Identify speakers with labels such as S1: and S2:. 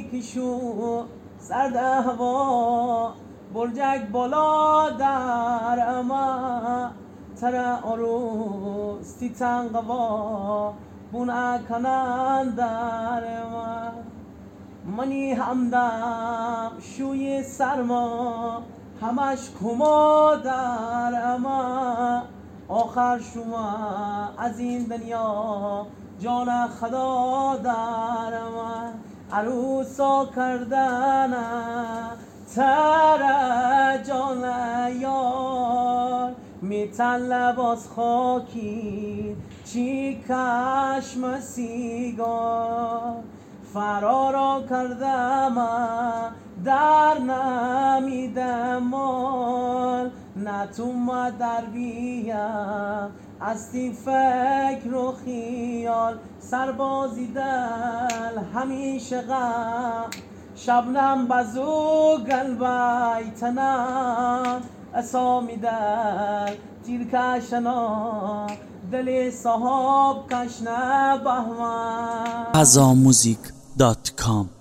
S1: کشو سرد هوا برجک بالا در اما ترا آروستی تنقوا بون اکنن در ما منی همدم شوی سرما همش کما در اما آخر شما از این دنیا جان خدا در ما عروسا کردن تر جان یار میتن لباس خاکی چی کشم سیگار فرارا کردم در نمیدم مال نتوم در بیم استی فکر و خیال سربازی دل همیشه غم شبنم بزو قلبیتنا اسامی دل تیر کشنا دل صاحب کشنه بهمن
S2: azamuzik.com